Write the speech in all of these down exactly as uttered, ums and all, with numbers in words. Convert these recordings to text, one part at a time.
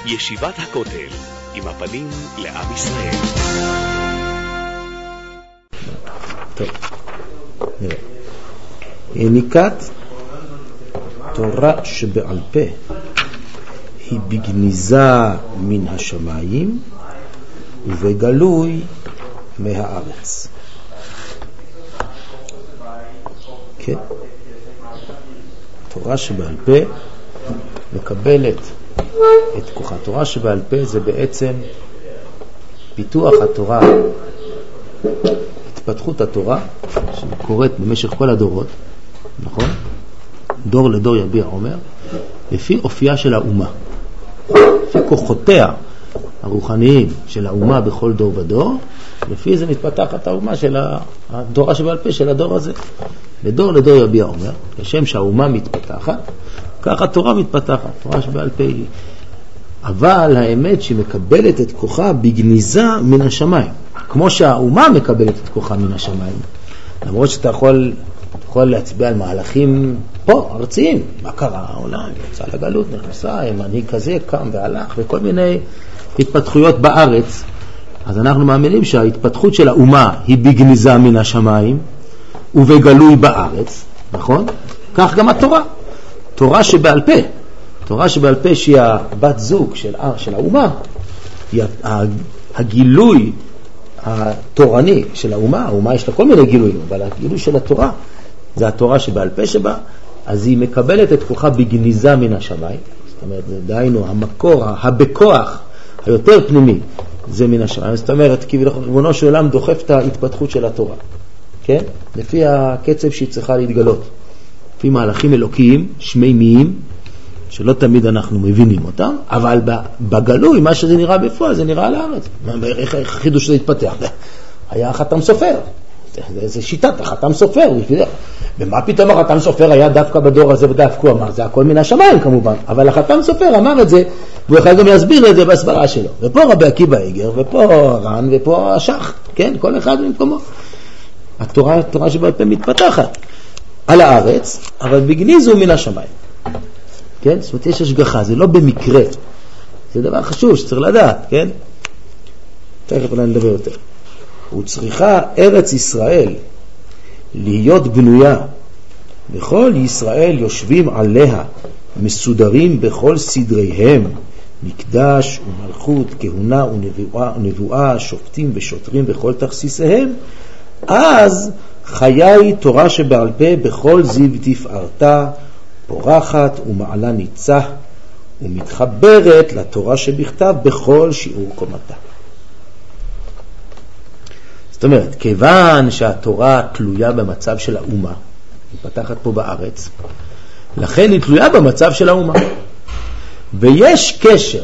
ישיבת הכותל, עם הפנים לעם ישראל. טוב, נראה. יניקת תורה שבעל פה היא בגניזה מן השמיים ובגלוי מהארץ. כן? תורה שבעל פה מקבלת את כוחה. תורה שבעל פה זה בעצם פיתוח התורה, התפתחות התורה שקורית במשך כל הדורות, נכון? דור לדור יביע אומר, לפי אופייה של האומה, לפי כוחותיה הרוחניים של האומה בכל דור ודור, לפי זה מתפתחת האומה של התורה שבעל פה של הדור הזה. לדור לדור יביע אומר, כשם שהאומה מתפתחת, ככה התורה מתפתחת, תורה שבעל פה היא. אבל האמת שהיא מקבלת את כוחה בגניזה מן השמיים, כמו שהאומה מקבלת את כוחה מן השמיים. למרות שאתה יכול, יכול להצביע על מהלכים פה, ארציים. מה קרה? העולם יצא לגלות, נכנסה, מנהיג כזה קם והלך, וכל מיני התפתחויות בארץ. אז אנחנו מאמינים שההתפתחות של האומה היא בגניזה מן השמיים ובגלוי בארץ, נכון? כך גם התורה. תורה שבעל פה, תורה שבעל פה שהיא הבת זוג של, של האומה, היא הגילוי התורני של האומה. האומה יש לה כל מיני גילויים, אבל הגילוי של התורה זה התורה שבעל פה שבה, אז היא מקבלת את כוחה בגניזה מן השמיים. זאת אומרת, דהיינו המקור, הבכוח היותר פנימי זה מן השמיים. זאת אומרת, כי ריבונו של עולם דוחף את ההתפתחות של התורה, כן? לפי הקצב שהיא צריכה להתגלות, לפי מהלכים אלוקיים שמימיים שלא תמיד אנחנו מבינים אותם, אבל בגלוי מה שזה נראה בפועל זה נראה על הארץ. איך החידוש שזה התפתח? היה חתם סופר, זה שיטת החתם סופר. ומה פתאום החתם סופר היה דווקא בדור הזה ודווקא הוא אמר? זה הכל מן השמיים כמובן, אבל החתם סופר אמר את זה והוא יכול גם להסביר את זה בהסברה שלו. ופה רבי עקיבא איגר, ופה רן, ופה השח, כן? כל אחד במקומו. התורה, התורה שבעל פה מתפתחת על הארץ, אבל בגניזו מן השמיים. כן? זאת אומרת, יש השגחה, זה לא במקרה. זה דבר חשוב שצריך לדעת, כן? תכף אולי נדבר יותר. וצריכה ארץ ישראל להיות בנויה, וכל ישראל יושבים עליה, מסודרים בכל סדריהם, מקדש ומלכות, כהונה ונבואה, ונבואה, שופטים ושוטרים בכל תכסיסיהם, אז חיי תורה שבעל פה בכל זיו תפארתה, פורחת ומעלה ניצה, ומתחברת לתורה שבכתב בכל שיעור קומתה. זאת אומרת, כיוון שהתורה תלויה במצב של האומה, היא פתחת פה בארץ, לכן היא תלויה במצב של האומה. ויש קשר,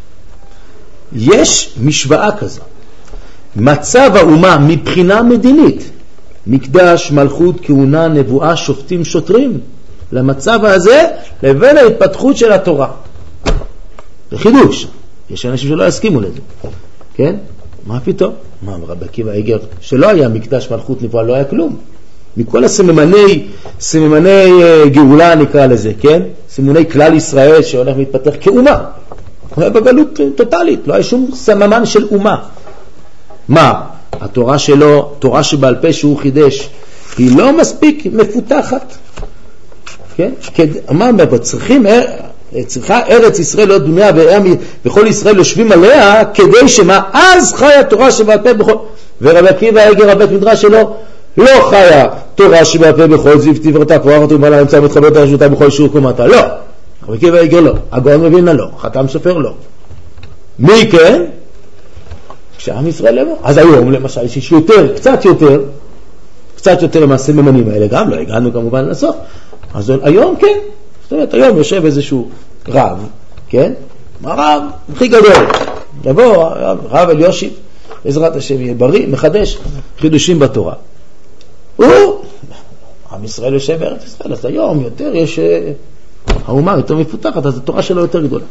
יש משוואה כזו. מצב האומה מבחינה מדינית, מקדש, מלכות, כהונה, נבואה, שופטים, שוטרים, למצב הזה לבין ההתפתחות של התורה. זה חידוש. יש אנשים שלא יסכימו לזה. כן? מה פתאום? מה, רבי עקיבא איגר שלא היה מקדש, מלכות, נבואה, לא היה כלום. מכל הסממני, סממני גאולה נקרא לזה, כן? סממני כלל ישראל שהולך מתפתח כאומה. הוא היה בגלות טוטלית, לא היה שום סממן של אומה. מה? התורה שלו, תורה שבעל פה שהוא חידש, היא לא מספיק מפותחת. כן? מה אומר? צריכים, צריכה ארץ ישראל להיות בנויה וכל ישראל יושבים עליה כדי שמה? אז חיה תורה שבעל פה בכל... ורבי עקיבא איגר הבית מדרש שלו לא חיה תורה שבעל פה בכל זיו תפארתה, פורחת ומעלה נמצא מתחברת הרשותה בכל שיעור קומתה. לא. רבי עקיבא איגר לא. הגאון מווילנה לא. חתם סופר לא. מי כן? כשעם ישראל לבוא. אז היום למשל יש יותר, קצת יותר, קצת יותר מהסממנים האלה, גם לא הגענו כמובן לסוף. אז היום כן. זאת אומרת, היום יושב איזשהו רב, כן? הרב הכי גדול. יבוא רב אליושיב, בעזרת השם יהיה בריא, מחדש חידושים בתורה. הוא, עם ישראל יושב בארץ ישראל, אז היום יותר יש, האומה יותר מפותחת, אז התורה שלו יותר גדולה.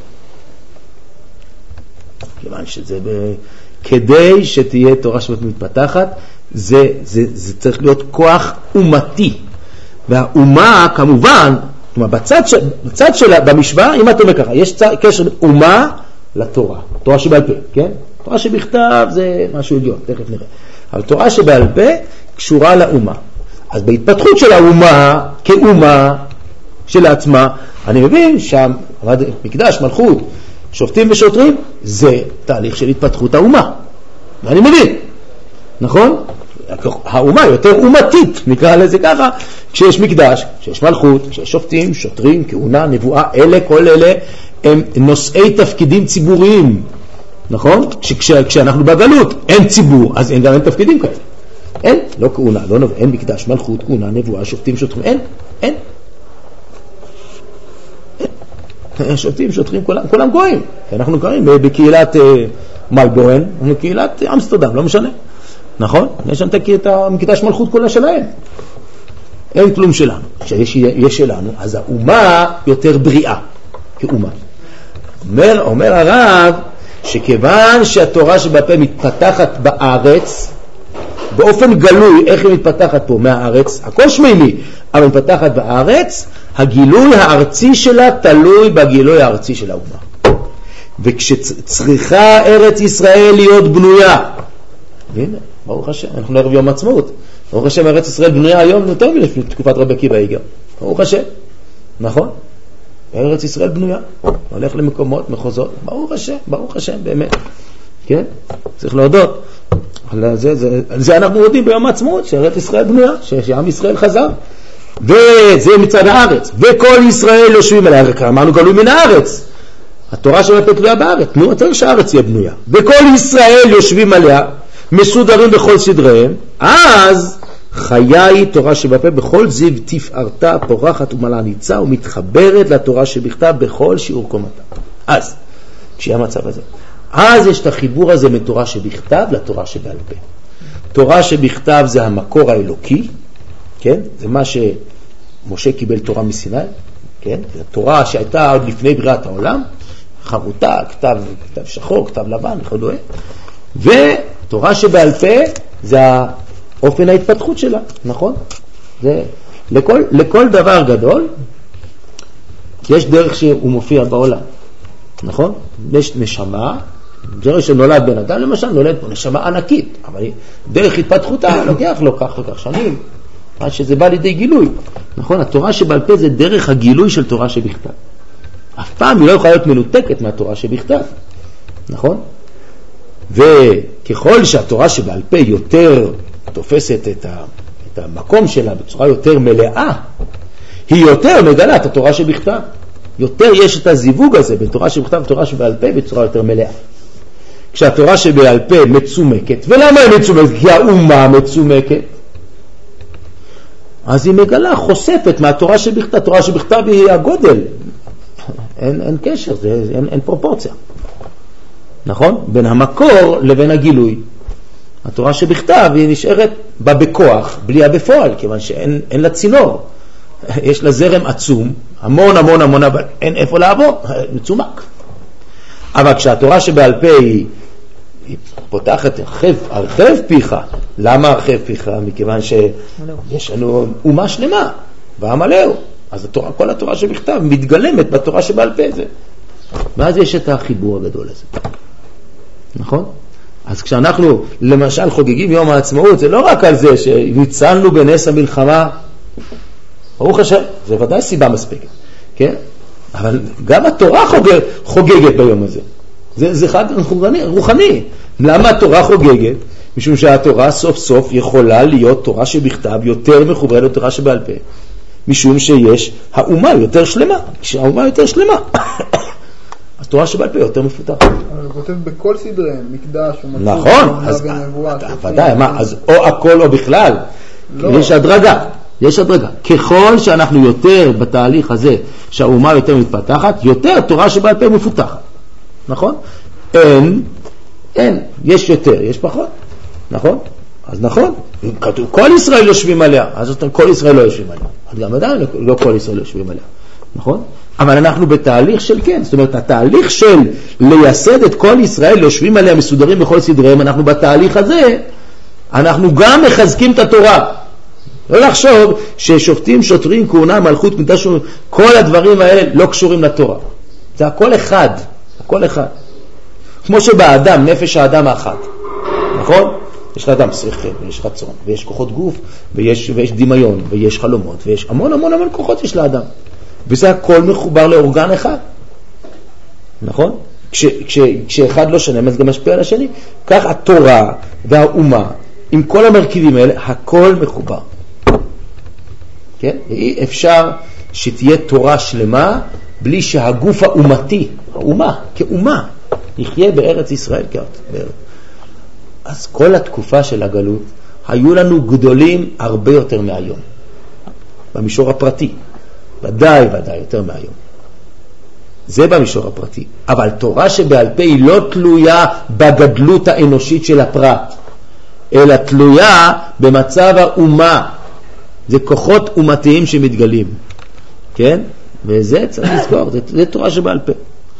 כיוון שזה ב... כדי שתהיה תורה שמתפתחת, זה, זה, זה צריך להיות כוח אומתי. והאומה כמובן, בצד, של, בצד שלה, במשוואה, אם אתה אומר ככה, יש קשר אומה לתורה, תורה שבעל פה, כן? תורה שבכתב זה משהו עליון, תכף נראה. אבל תורה שבעל פה קשורה לאומה. אז בהתפתחות של האומה, כאומה של עצמה, אני מבין שהמקדש, מלכות, שופטים ושוטרים, זה תהליך של התפתחות האומה. ואני מבין, נכון? האומה יותר אומתית, נקרא לזה ככה, כשיש מקדש, כשיש מלכות, כשיש שופטים, שוטרים, כהונה, נבואה, אלה, כל אלה הם נושאי תפקידים ציבוריים, נכון? כשכש, כשאנחנו בגלות אין ציבור, אז אין גם אין תפקידים כאלה. אין, לא כהונה, לא נבואה, אין מקדש, מלכות, כהונה, נבואה, שופטים, שוטרים, אין, אין. אין. שופטים, שוטרים, כולם, כולם גויים. אנחנו קוראים בקהילת מלבורן, בקהילת אמסטרדם, לא משנה. נכון? יש שם את המקדש מלכות כולה שלהם. אין כלום שלנו. כשיש יש שלנו, אז האומה יותר בריאה כאומה. אומר, אומר הרב שכיוון שהתורה שבפה מתפתחת בארץ, באופן גלוי, איך היא מתפתחת פה מהארץ, הכל שמימי, אבל מתפתחת בארץ, הגילוי הארצי שלה תלוי בגילוי הארצי של האומה. וכשצריכה ארץ ישראל להיות בנויה, הנה, ברוך השם, אנחנו לערב יום עצמאות. ברוך השם, ארץ ישראל בנויה היום יותר מלפני תקופת רבי עקיבא איגר. ברוך השם, נכון? ארץ ישראל בנויה. הולך למקומות, מחוזות. ברוך השם, ברוך השם, באמת. כן? צריך להודות. על זה, זה, על זה אנחנו יודעים ביום העצמאות, שארץ ישראל בנויה, שעם ישראל חזר. וזה מצד הארץ. וכל ישראל יושבים עליה. אמרנו גלוי מן הארץ. התורה שבפה תלויה בארץ. נו, צריך שהארץ יהיה בנויה. וכל ישראל יושבים עליה. מסודרים בכל סדריהם, אז חיי תורה שבפה בכל זיו תפארתה פורחת ומלאה ניצה ומתחברת לתורה שבכתב בכל שיעור קומתה. אז, כשיהיה המצב הזה, אז יש את החיבור הזה מתורה שבכתב לתורה שבעל פה. תורה שבכתב זה המקור האלוקי, כן? זה מה שמשה קיבל תורה מסיני, כן? זה תורה שהייתה עוד לפני בריאת העולם, חרוטה, כתב, כתב שחור, כתב לבן, וכדומה. ו תורה שבעל פה זה האופן ההתפתחות שלה, נכון? זה לכל, לכל דבר גדול יש דרך שהוא מופיע בעולם, נכון? יש נשמה, דרך שנולד בן אדם למשל, נולד פה נשמה ענקית, אבל דרך התפתחותה לוקח לו כך וכך שנים, עד שזה בא לידי גילוי, נכון? התורה שבעל פה זה דרך הגילוי של תורה שבכתב. אף פעם היא לא יכולה להיות מנותקת מהתורה שבכתב, נכון? וככל שהתורה שבעל פה יותר תופסת את, ה, את המקום שלה בצורה יותר מלאה, היא יותר מגלה את התורה שבכתב. יותר יש את הזיווג הזה בין תורה שבכתב ותורה שבעל פה בצורה יותר מלאה. כשהתורה שבעל פה מצומקת, ולמה היא מצומקת? כי האומה מצומקת. אז היא מגלה, חושפת מהתורה שבכתב. התורה שבכתב היא הגודל. אין, אין קשר, זה, אין, אין פרופורציה. נכון? בין המקור לבין הגילוי. התורה שבכתב היא נשארת בה בכוח, בלי הבפועל, כיוון שאין אין לה צינור. יש לה זרם עצום, המון המון המון, אבל אין איפה לעבור, מצומק. אבל כשהתורה שבעל פה היא, היא פותחת הרחב, הרחב פיך. למה הרחב פיך? מכיוון שיש לנו אומה שלמה, והמלאו. אז התורה, כל התורה שבכתב מתגלמת בתורה שבעל פה זה. ואז יש את החיבור הגדול הזה. נכון? אז כשאנחנו למשל חוגגים יום העצמאות, זה לא רק על זה שניצלנו בנס המלחמה, ברוך השם, זה ודאי סיבה מספקת, כן? אבל גם התורה חוגג, חוגגת ביום הזה. זה, זה חג רוחני, רוחני. למה התורה חוגגת? משום שהתורה סוף סוף יכולה להיות תורה שבכתב יותר מחוברת לתורה שבעל פה. משום שיש האומה יותר שלמה. כשהאומה יותר שלמה, התורה שבעל פה יותר מפותחת. אבל הוא כותב בכל סדריהם, מקדש ומלכות. נכון, אז ודאי, מה, אז או הכל או בכלל. יש הדרגה, יש הדרגה. ככל שאנחנו יותר בתהליך הזה, שהאומה יותר מתפתחת, יותר תורה שבעל פה מפותחת. נכון? אין, אין, יש יותר, יש פחות. נכון? אז נכון, כתוב, כל ישראל יושבים עליה, אז כל ישראל לא יושבים עליה. אז גם עדיין לא כל ישראל יושבים עליה. נכון? אבל אנחנו בתהליך של כן, זאת אומרת, התהליך של לייסד את כל ישראל, יושבים עליה מסודרים בכל סדריהם, אנחנו בתהליך הזה, אנחנו גם מחזקים את התורה. לא לחשוב ששופטים, שוטרים, כהונה, מלכות, מקדש, כל הדברים האלה לא קשורים לתורה. זה הכל אחד, הכל אחד. כמו שבאדם, נפש האדם האחת, נכון? יש לך אדם שכל, ויש רצון, ויש כוחות גוף, ויש, ויש דמיון, ויש חלומות, ויש המון המון המון כוחות יש לאדם. וזה הכל מחובר לאורגן אחד. נכון? כש, כש, כשאחד לא שנה, אז גם משפיע על השני. כך התורה והאומה, עם כל המרכיבים האלה, הכל מחובר. כן? ואי אפשר שתהיה תורה שלמה, בלי שהגוף האומתי, האומה, כאומה, יחיה בארץ ישראל כארץ. אז כל התקופה של הגלות, היו לנו גדולים הרבה יותר מהיום. במישור הפרטי. ודאי ודאי יותר מהיום. זה במישור הפרטי. אבל תורה שבעל פה היא לא תלויה בגדלות האנושית של הפרט, אלא תלויה במצב האומה. זה כוחות אומתיים שמתגלים. כן? וזה צריך לזכור, זה, זה תורה שבעל פה.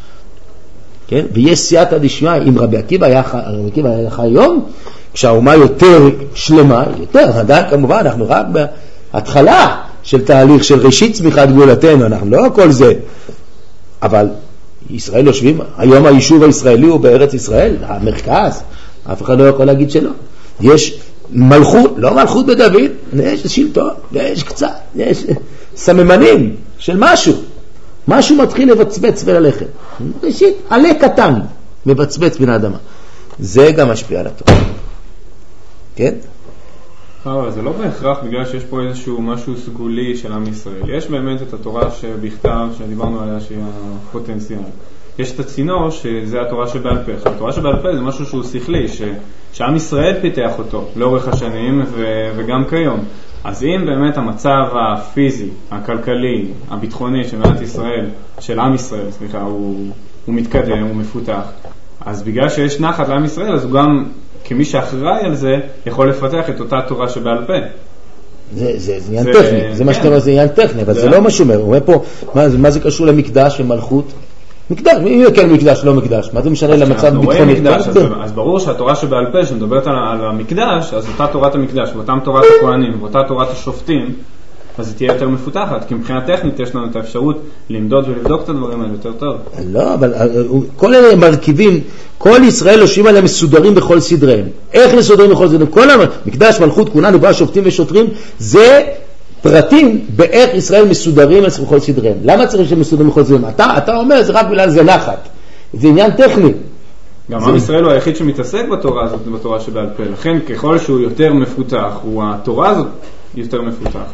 כן? ויש סייעתא דשמיא, אם רבי עקיבא היה, רבי עקיבא היה לך היום, כשהאומה יותר שלמה, יותר, עדיין כמובן, אנחנו רק בהתחלה של תהליך של ראשית צמיחת גאולתנו, אנחנו לא כל זה, אבל ישראל יושבים, היום היישוב הישראלי הוא בארץ ישראל, המרכז, אף אחד לא יכול להגיד שלא. יש מלכות, לא מלכות בדוד, יש שלטון, יש קצת, יש סממנים של משהו. משהו מתחיל לבצבץ וללכת. ראשית, עלה קטן מבצבץ בין האדמה. זה גם משפיע על התורה. כן? אבל זה לא בהכרח בגלל שיש פה איזשהו משהו סגולי של עם ישראל. יש באמת את התורה שבכתב, שדיברנו עליה, שהיא הפוטנציאל. יש את הצינור, שזה התורה שבעל פה. התורה שבעל פה זה משהו שהוא שכלי, ש... שעם ישראל פיתח אותו לאורך השנים ו... וגם כיום. אז אם באמת המצב הפיזי, הכלכלי, הביטחוני של מדינת ישראל, של עם ישראל, סליחה, הוא, הוא מתקדם, הוא מפותח, אז בגלל שיש נחת לעם ישראל, אז הוא גם, כמי שאחראי על זה, יכול לפתח את אותה תורה שבעל פה. זה, זה, זה עניין טכני, זה מה שאתה אומר, זה עניין טכני, אבל זה לא מה שאומר. הוא אומר פה, מה, מה זה קשור למקדש ומלכות? מקדש, מי יקל מקדש, לא מקדש? מה זה משנה למצב ביטחוני? אז ברור שהתורה שבעל פה, שמדברת על המקדש, אז אותה תורת המקדש, ואותם תורת הכהנים, ואותה תורת השופטים, אז היא תהיה יותר מפותחת, כי מבחינה טכנית יש לנו את האפשרות למדוד ולבדוק את הדברים האלה יותר טוב. לא, אבל כל אלה מרכיבים, כל ישראל יושבים עליהם מסודרים בכל סדריהם. איך מסודרים בכל סדריהם? כל המקדש, מלכות, כהונה, נבואה, שופטים ושוטרים, זה פרטים באיך ישראל מסודרים בכל סדריהם. למה צריך שהם מסודרים בכל סדריהם? אתה, אתה אומר, זה רק בגלל זה נחת. זה עניין טכני. גם עם ישראל הוא היחיד שמתעסק בתורה הזאת, בתורה שבעל פה. לכן, ככל שהוא יותר מפותח, הוא התורה הזאת יותר מפותחת.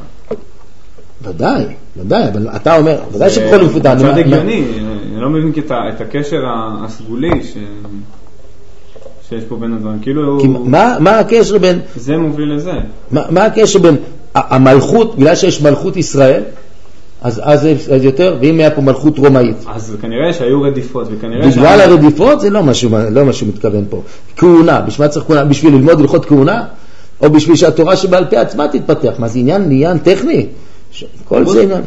ודאי, ודאי, אבל אתה אומר, ודאי שכל מפותח. זה הגיוני, אני לא מבין את הקשר הסגולי שיש פה בין הדברים. כאילו... מה הקשר בין... זה מוביל לזה. מה הקשר בין המלכות, בגלל שיש מלכות ישראל, אז, אז, אז יותר, ואם היה פה מלכות רומאית. אז כנראה שהיו רדיפות, וכנראה... בגלל שה... הרדיפות זה לא משהו, לא משהו מתכוון פה. כהונה, בשביל צריך כהונה, בשביל ללמוד הלכות כהונה, או בשביל שהתורה שבעל פה עצמה תתפתח. מה זה עניין? עניין טכני? ש... כל זה עניין.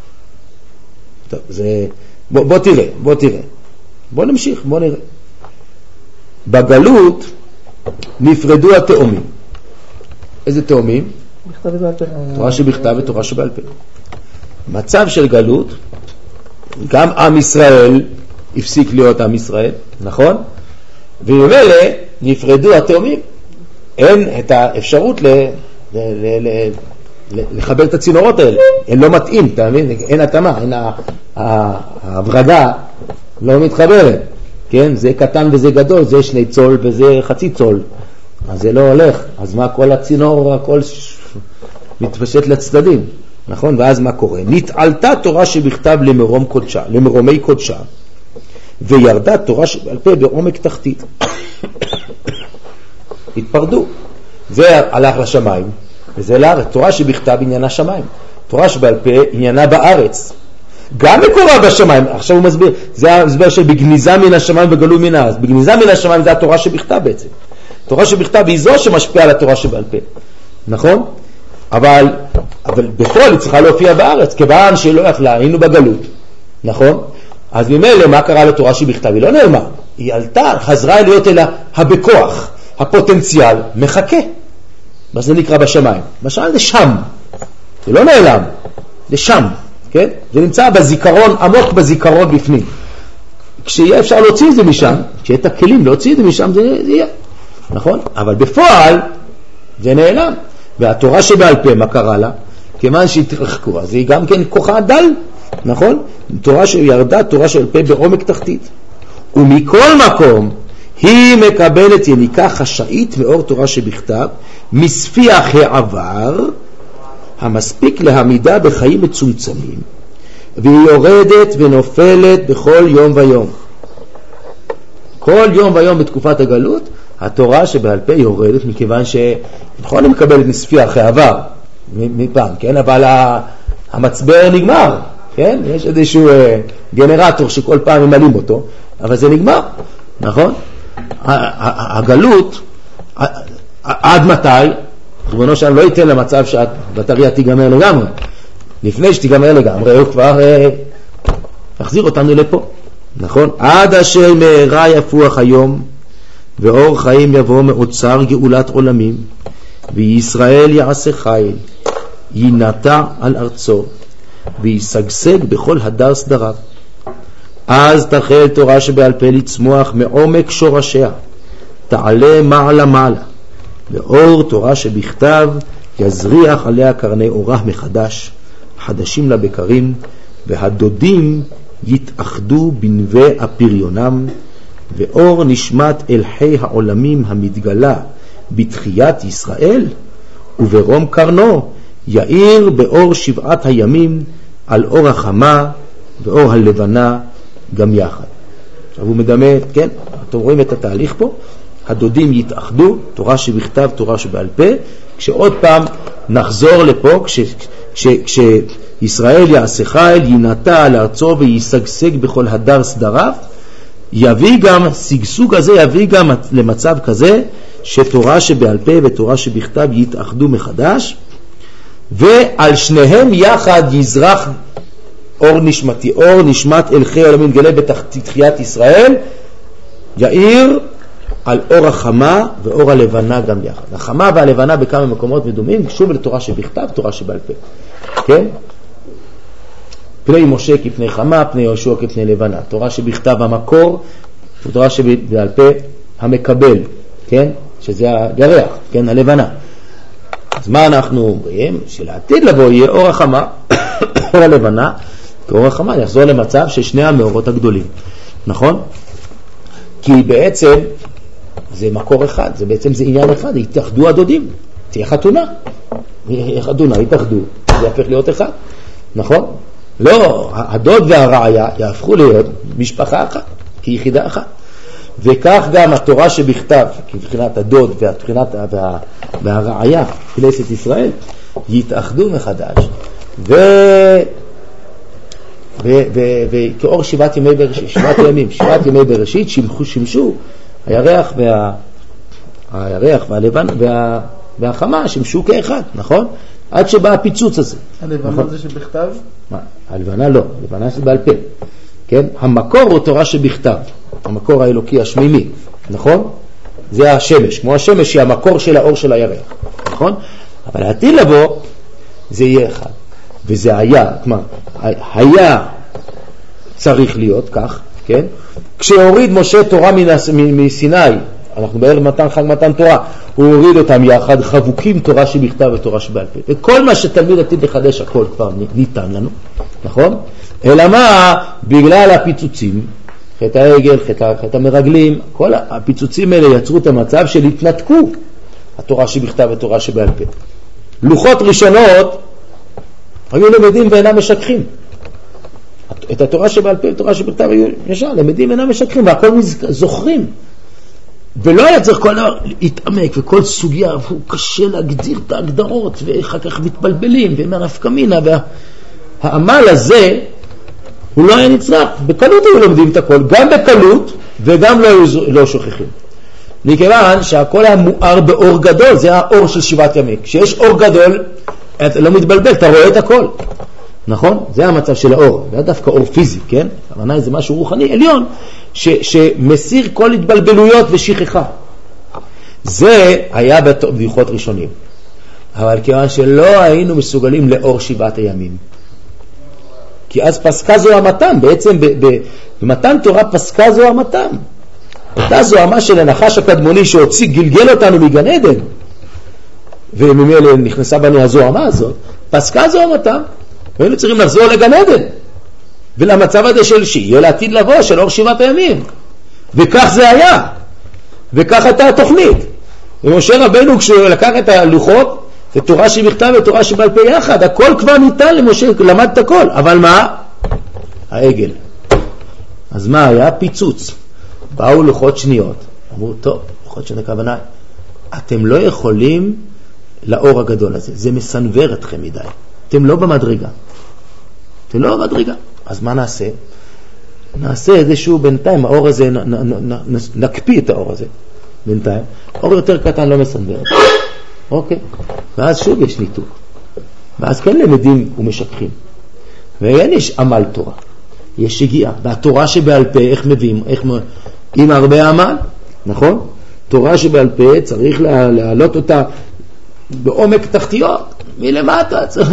טוב, זה... בוא, בוא תראה, בוא תראה. בוא נמשיך, בוא נראה. בגלות נפרדו התאומים. איזה תאומים? תורה שבכתב ותורה שבעל פה. מצב של גלות, גם עם ישראל הפסיק להיות עם ישראל, נכון? וממילא נפרדו התאומים. אין את האפשרות ל, ל, ל, ל, ל, לחבר את הצינורות האלה. אין לא מתאים, אתה מבין? אין התאמה, אין ההברגה לא מתחברת. כן? זה קטן וזה גדול, זה שני צול וזה חצי צול. אז זה לא הולך. אז מה כל הצינור, הכל מתפשט לצדדים. נכון? ואז מה קורה? נתעלתה תורה שבכתב למרום קודשה, למרומי קודשה, וירדה תורה שבעל פה בעומק תחתית. התפרדו. זה הלך לשמיים, וזה לארץ. תורה שבכתב עניינה שמיים. תורה שבעל פה עניינה בארץ. גם מקורה בשמיים. עכשיו הוא מסביר, זה ההסבר של בגניזה מן השמיים וגלו מן הארץ. בגניזה מן השמיים זה התורה שבכתב בעצם. תורה שבכתב היא זו שמשפיעה על התורה שבעל פה. נכון? אבל, אבל בפועל היא צריכה להופיע בארץ, כיוון שהיא לא יכלה, היינו בגלות, נכון? אז ממילא מה קרה לתורה שבכתב? היא לא נעלמה, היא עלתה, חזרה להיות אליה הבכוח, הפוטנציאל, מחכה. מה זה נקרא בשמיים? בשמיים זה שם, זה לא נעלם, זה שם, כן? זה נמצא בזיכרון, עמוק בזיכרון בפנים. כשיהיה אפשר להוציא את זה משם, כשיהיה את הכלים להוציא את זה משם, זה, זה יהיה, נכון? אבל בפועל זה נעלם. והתורה שבעל פה, מה קרה לה? כיוון שהתרחקו, אז היא גם כן כוחה דל, נכון? תורה שירדה, תורה של פה בעומק תחתית. ומכל מקום, היא מקבלת יניקה חשאית מאור תורה שבכתב, מספיח העבר, המספיק להעמידה בחיים מצומצמים, והיא יורדת ונופלת בכל יום ויום. כל יום ויום בתקופת הגלות, התורה שבעל פה יורדת, מכיוון שנכון היא מקבלת מספיח העבר, מפעם, כן? אבל המצבר נגמר, כן? יש איזשהו גנרטור שכל פעם ממלאים אותו, אבל זה נגמר, נכון? הגלות, עד מתי? ריבונו שלנו לא ייתן למצב שהבטריה תיגמר לגמרי. לפני שתיגמר לגמרי, הוא כבר יחזיר אותנו לפה, נכון? עד אשר מהרה יפוח היום, ואור חיים יבוא מאוצר גאולת עולמים, וישראל יעשה חיל, ינטע על ארצו, וישגשג בכל הדר סדריו. אז תחל תורה שבעל פה לצמוח מעומק שורשיה, תעלה מעלה מעלה, ואור תורה שבכתב יזריח עליה קרני אורה מחדש, חדשים לבקרים, והדודים יתאחדו בנווה הפריונם, ואור נשמת אלחי העולמים המתגלה בתחיית ישראל, וברום קרנו יאיר באור שבעת הימים על אור החמה ואור הלבנה גם יחד. עכשיו הוא מדמה, כן, אתם רואים את התהליך פה, הדודים יתאחדו, תורה שבכתב, תורה שבעל פה, כשעוד פעם נחזור לפה, כש, כש, כשישראל יעשה חיל, ינטע על ארצו וישגשג בכל הדר סדריו, יביא גם, סגסוג הזה יביא גם למצב כזה, שתורה שבעל פה ותורה שבכתב יתאחדו מחדש, ועל שניהם יחד יזרח אור נשמתי, אור נשמת אלחי העולמים מתגלה בתחיית ישראל, יאיר על אור החמה ואור הלבנה גם יחד. החמה והלבנה בכמה מקומות מדומים, שוב לתורה שבכתב, תורה שבעל פה. כן? פני משה כפני חמה, פני יהושע כפני לבנה. תורה שבכתב המקור, ותורה שבעל פה המקבל, כן? שזה הירח, כן? הלבנה. אז מה אנחנו אומרים? שלעתיד לבוא יהיה אור החמה, אור הלבנה, כאור החמה יחזור למצב של שני המאורות הגדולים. נכון? כי בעצם זה מקור אחד, זה בעצם זה עניין אחד, יתאחדו הדודים, תהיה חתונה. חתונה, יתאחדו, זה יהפך להיות אחד. נכון? לא, הדוד והרעיה יהפכו להיות משפחה אחת, כיחידה אחת. וכך גם התורה שבכתב, כבחינת הדוד והבחינת וה, והרעיה, כנסת ישראל, יתאחדו מחדש. ו... וכאור שבעת ימי בראשית, שבעת ימים, שבעת ימי בראשית שימשו, שימשו הירח וה... הירח והלבן וה... והחמה שימשו כאחד, נכון? עד שבא הפיצוץ הזה. הלבנה נכון? זה שבכתב? מה? הלבנה לא, הלבנה זה בעל פה. כן? המקור הוא תורה שבכתב, המקור האלוקי השמימי, נכון? זה השמש, כמו השמש היא המקור של האור של הירח, נכון? אבל העתיד לבוא זה יהיה אחד. וזה היה, כלומר, היה צריך להיות כך, כן? כשהוריד משה תורה מסיני, אנחנו בערב מתן חג מתן תורה, הוא הוריד אותם יחד, חבוקים תורה שבכתב ותורה שבעל פה. וכל מה שתלמיד עתיד לחדש הכל כבר ניתן לנו, נכון? אלא מה? בגלל הפיצוצים, חטא העגל, חטא, חטא המרגלים, כל הפיצוצים האלה יצרו את המצב של התנתקו התורה שבכתב ותורה שבעל פה. לוחות ראשונות היו למדים ואינם משכחים. את התורה שבעל פה ותורה שבכתב היו ישר, למדים ואינם משכחים, והכל זוכרים. ולא היה צריך כל דבר להתעמק, וכל סוגיה, הוא קשה להגדיר את ההגדרות, ואחר כך מתבלבלים, ומנפקא מינה, והעמל הזה, הוא לא היה נצרך. בקלות היו לומדים את הכל, גם בקלות, וגם לא, לא שוכחים. מכיוון שהכל היה מואר באור גדול, זה האור של שבעת ימים. כשיש אור גדול, אתה לא מתבלבל, אתה רואה את הכל. נכון? זה המצב של האור. זה דווקא אור פיזי, כן? הכוונה זה משהו רוחני עליון, ש, שמסיר כל התבלבלויות ושכחה. זה היה בדיחות ראשונים. אבל כיוון שלא היינו מסוגלים לאור שבעת הימים. כי אז פסקה זוהמתם, בעצם ב- ב- במתן תורה פסקה זוהמתם. אותה זוהמה של הנחש הקדמוני שהוציא, גלגל אותנו מגן עדן, וממילא נכנסה בנו הזוהמה הזאת, פסקה זוהמתם, והיינו צריכים לחזור לגן עדן, ולמצב הזה של שיהיה לעתיד לבוא, של אור שבעת הימים. וכך זה היה, וכך הייתה התוכנית. ומשה רבנו כשהוא לקח את הלוחות, את תורה שבכתב ותורה שבעל פה יחד, הכל כבר ניתן למשה, למד את הכל, אבל מה? העגל. אז מה היה? פיצוץ. באו לוחות שניות, אמרו, טוב, לוחות שניות הכוונה, אתם לא יכולים לאור הגדול הזה, זה מסנבר אתכם מדי, אתם לא במדרגה, אתם לא במדרגה, אז מה נעשה? נעשה איזשהו בינתיים, האור הזה, נ, נ, נ, נ, נקפיא את האור הזה, בינתיים, אור יותר קטן לא מסנבר, אוקיי, ואז שוב יש ניתוק, ואז כן למדים ומשכחים, ואין יש עמל תורה, יש שגיאה, והתורה שבעל פה, איך מביאים, איך מ... עם הרבה עמל, נכון? תורה שבעל פה צריך לה, להעלות אותה בעומק תחתיות, מלמטה, צריך...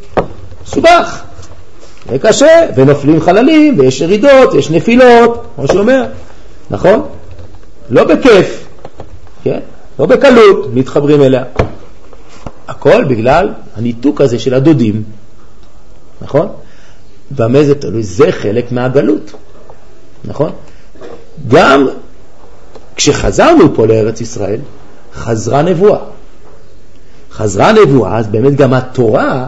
סובך, זה קשה, ונופלים חללים, ויש ירידות, יש נפילות, כמו שאומר, נכון? לא בכיף, כן? לא בקלות, מתחברים אליה. הכל בגלל הניתוק הזה של הדודים, נכון? במה זה תלוי? זה חלק מהגלות, נכון? גם כשחזרנו פה לארץ ישראל, חזרה נבואה. חזרה נבואה, אז באמת גם התורה,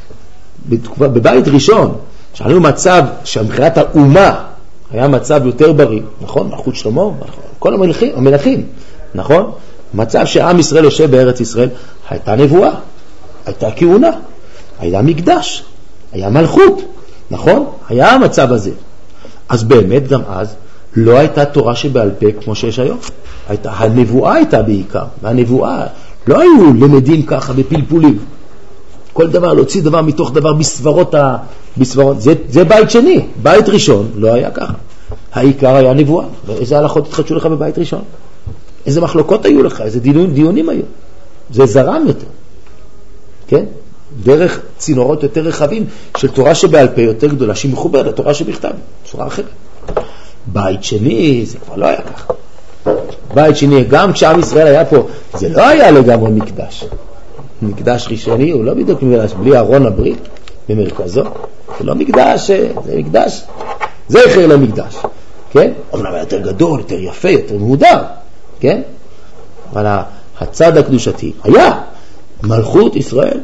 בבית ראשון, שעלינו מצב שמבחינת האומה היה מצב יותר בריא, נכון? מלכות שלמה, כל המלכים, המלכים, נכון? מצב שעם ישראל יושב בארץ ישראל, הייתה נבואה, הייתה כהונה, היה מקדש, היה מלכות, נכון? היה המצב הזה. אז באמת גם אז לא הייתה תורה שבעל פה כמו שיש היום. הייתה, הנבואה הייתה בעיקר, והנבואה לא היו למדים ככה בפלפולים. כל דבר, להוציא דבר מתוך דבר בסברות, ה... בסברות. זה, זה בית שני, בית ראשון לא היה ככה. העיקר היה נבואה. איזה הלכות התחדשו לך בבית ראשון? איזה מחלוקות היו לך? איזה דיונים, דיונים היו? זה זרם יותר. כן? דרך צינורות יותר רחבים של תורה שבעל פה יותר גדולה, שהיא מחוברת לתורה שבכתב, צורה אחרת. בית שני, זה כבר לא היה ככה. בית שני, גם כשעם ישראל היה פה, זה לא היה לגמרי מקדש. מקדש ראשוני, הוא לא בדיוק מקדש, בלי ארון הברית במרכזו. זה לא מקדש, זה מקדש. זה אחר למקדש. כן? אומנם היה יותר גדול, יותר יפה, יותר מהודר. כן? אבל הצד הקדושתי היה מלכות ישראל.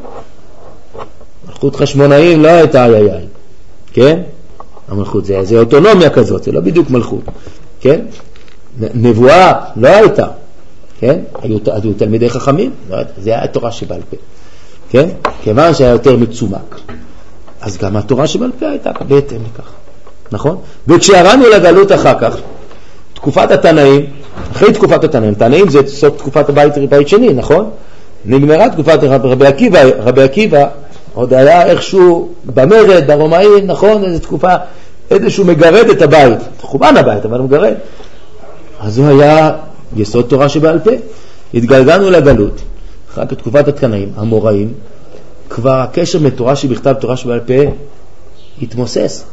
מלכות חשמונאים לא הייתה איי איי. כן? המלכות זה, זה אוטונומיה כזאת, זה לא בדיוק מלכות. כן? נבואה לא הייתה. כן? היו, היו תלמידי חכמים, לא הייתה. זה היה התורה שבעל פה. כן? כיוון שהיה יותר מצומק. אז גם התורה שבעל פה הייתה בהתאם לכך. נכון? וכשהרנו לגלות אחר כך, תקופת התנאים, אחרי תקופת התנאים, תנאים זה סוף תקופת הבית, בית שני, נכון? נגמרה תקופת רבי עקיבא, רבי עקיבא עוד היה איכשהו במרד, ברומאים, נכון? איזו תקופה, איזשהו מגרד את הבית, חובן הבית, אבל מגרד. אז הוא היה יסוד תורה שבעל פה. התגלגלנו לגלות, אחר כך תקופת התנאים, המוראים, כבר הקשר מתורה שבכתב, תורה שבעל פה, התמוסס.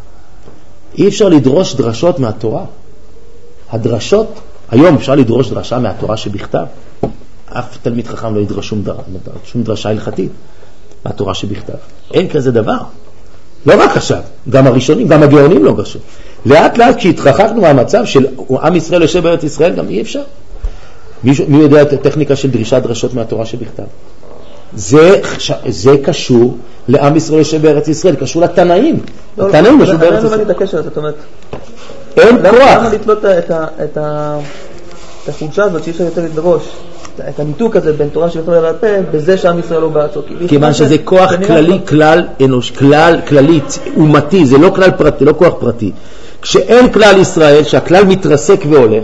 אי אפשר לדרוש דרשות מהתורה. הדרשות, היום אפשר לדרוש דרשה מהתורה שבכתב. אף תלמיד חכם לא ידרש שום, דר, שום דרשה הלכתית מהתורה שבכתב. אין כזה דבר. לא רק עכשיו, גם הראשונים, גם הגאונים לא גרשו. לאט לאט כשהתרחקנו מהמצב של עם ישראל יושב בארץ ישראל, גם אי אפשר. מי, מי יודע את הטכניקה של דרישת דרשות מהתורה שבכתב? זה, זה קשור לעם ישראל יושב בארץ ישראל, קשור לתנאים. לא, התנאים יושב בארץ ישראל. אני לא את הקשר, זאת אומרת, אין כוח. למה לתלות את החולשה הזאת שאי אפשר יותר לדרוש? את הניתוק הזה בין תורה שבכתב לבעל פה, בזה שעם ישראל לא בארצו. כיוון שזה כוח כללי, כלל אנוש, כלל כללי, אומתי, זה לא כלל פרטי, לא כוח פרטי. כשאין כלל ישראל, שהכלל מתרסק והולך,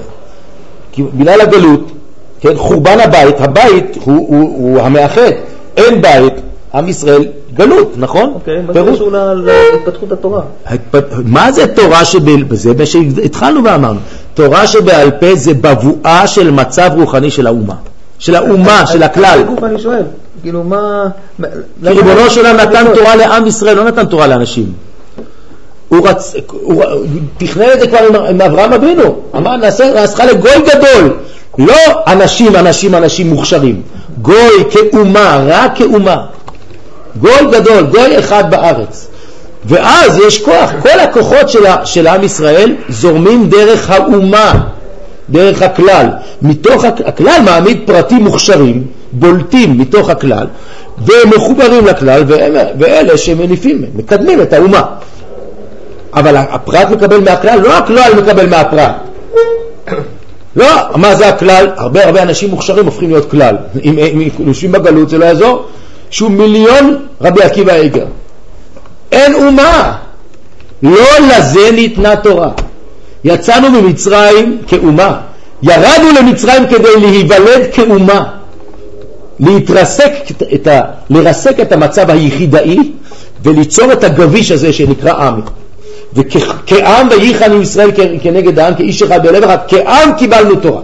בגלל הגלות, כן, חורבן הבית, הבית הוא, הוא, הוא המאחד, אין בית, עם ישראל גלות, נכון? אוקיי, מה זה קשור להתפתחות התורה? מה זה תורה שבעל פה? זה מה שהתחלנו ואמרנו. תורה שבעל פה זה בבואה של מצב רוחני של האומה. של האומה, של הכלל. מה אני שואל? כאילו מה... כי ריבונו שלנו נתן תורה לעם ישראל, לא נתן תורה לאנשים. הוא, רצ... הוא תכנן את זה כבר עם, עם אברהם אבינו, אמר נעשה, נעשה לגוי גדול, לא אנשים, אנשים, אנשים מוכשרים, גוי כאומה, רק כאומה, גוי גדול, גוי אחד בארץ. ואז יש כוח, כל הכוחות של, של עם ישראל זורמים דרך האומה, דרך הכלל. מתוך הכלל מעמיד פרטים מוכשרים, בולטים מתוך הכלל, ומחוברים לכלל, ואלה שמניפים, מקדמים את האומה. אבל הפרט מקבל מהכלל, לא הכלל מקבל מהפרט. לא, מה זה הכלל? הרבה הרבה אנשים מוכשרים הופכים להיות כלל. אם, אם יושבים בגלות זה לא יעזור. שהוא מיליון רבי עקיבא איגר. אין אומה. לא לזה ניתנה תורה. יצאנו ממצרים כאומה. ירדנו למצרים כדי להיוולד כאומה. להתרסק את ה, לרסק את המצב היחידאי וליצור את הגביש הזה שנקרא עם. וכעם וייחן עם ישראל כנגד העם, כאיש אחד בלב אחד, כעם קיבלנו תורה.